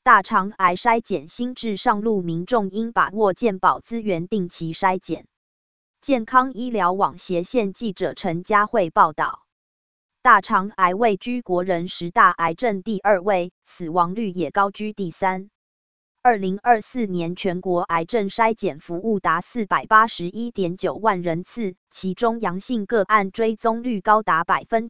大肠癌筛检新制上路，民众应把握健保资源定期筛检。健康医疗网斜线记者陈佳慧报道。大肠癌位居国人10大癌症第2位，死亡率也高居第3。2024年全国癌症筛检服务达481.9万人次，其中阳性个案追踪率高达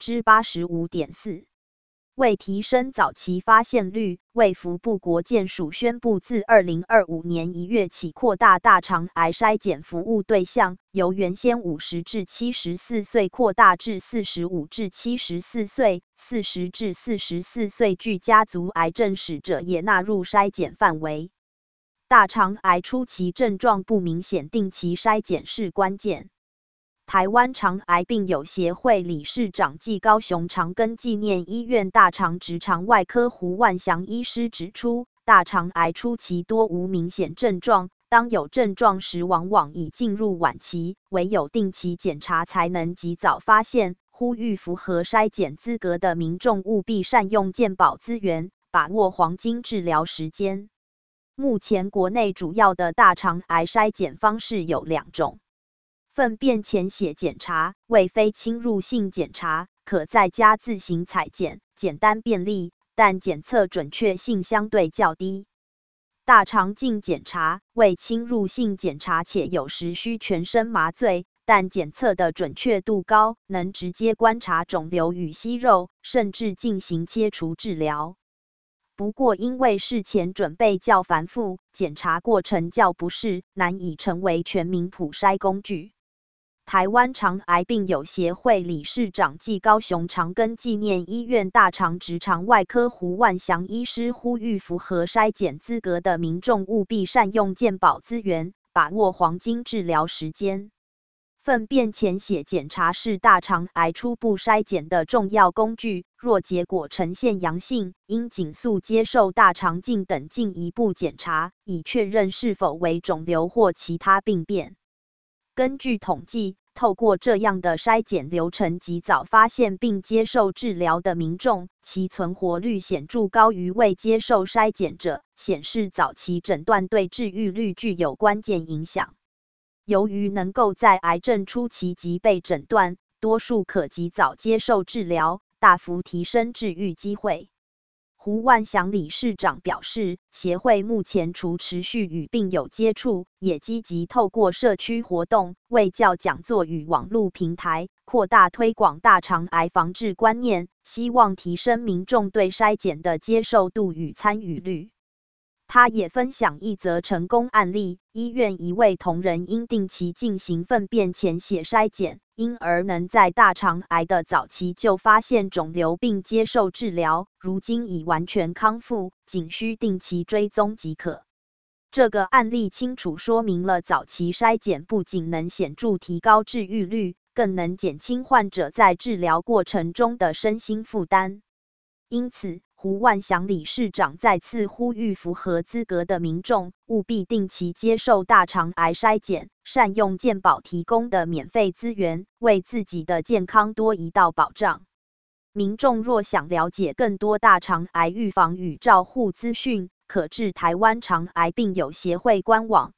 85.4%。为提升早期发现率，卫福部国健署宣布，自2025年1月起扩大大肠癌筛检服务对象，由原先50至74岁扩大至45至74岁，40至44岁具家族癌症史者也纳入筛检范围。大肠癌初期症状不明显，定期筛检是关键。台湾肠癌病友协会理事长暨高雄长庚纪念医院大肠直肠外科胡万祥医师指出，大肠癌初期多无明显症状，当有症状时往往已进入晚期，唯有定期检查才能及早发现。呼吁符合筛检资格的民众务必善用健保资源，把握黄金治疗时间。目前国内主要的大肠癌筛检方式有2种。粪便潜血检查为非侵入性检查，可在家自行采检，简单便利，但检测准确性相对较低。大肠镜检查为侵入性检查，且有时需全身麻醉，但检测的准确度高，能直接观察肿瘤与息肉，甚至进行切除治疗。不过因为事前准备较繁复，检查过程较不适，难以成为全民普筛工具。台湾肠癌病友协会理事长暨高雄长庚纪念医院大肠直肠外科胡万祥医师呼吁，符合筛检资格的民众务必善用健保资源，把握黄金治疗时间。粪便潜血检查是大肠癌初步筛检的重要工具，若结果呈现阳性，应尽速接受大肠镜等进一步检查，以确认是否为肿瘤或其他病变。根据统计，透过这样的筛检流程及早发现并接受治疗的民众，其存活率显著高于未接受筛检者，显示早期诊断对治愈率具有关键影响。由于能够在癌症初期即被诊断，多数可及早接受治疗，大幅提升治愈机会。胡万祥理事长表示，协会目前除持续与病友接触，也积极透过社区活动、卫教讲座与网络平台，扩大推广大肠癌防治观念，希望提升民众对筛检的接受度与参与率。他也分享一则成功案例，医院一位同仁因定期进行粪便潜血筛检，因而能在大肠癌的早期就发现肿瘤并接受治疗，如今已完全康复，仅需定期追踪即可。这个案例清楚说明了早期筛检不仅能显著提高治愈率，更能减轻患者在治疗过程中的身心负担。因此，胡万祥理事长再次呼吁符合资格的民众务必定期接受大肠癌筛检，善用健保提供的免费资源，为自己的健康多一道保障。民众若想了解更多大肠癌预防与照护资讯，可至台湾肠癌病友协会官网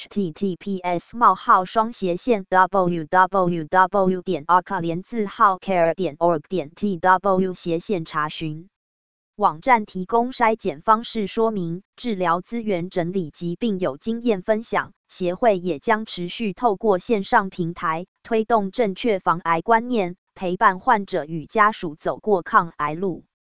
https://www.care.org.tw 查询。网站提供筛检方式说明、治疗资源整理及病友经验分享。协会也将持续透过线上平台，推动正确防癌观念，陪伴患者与家属走过抗癌路。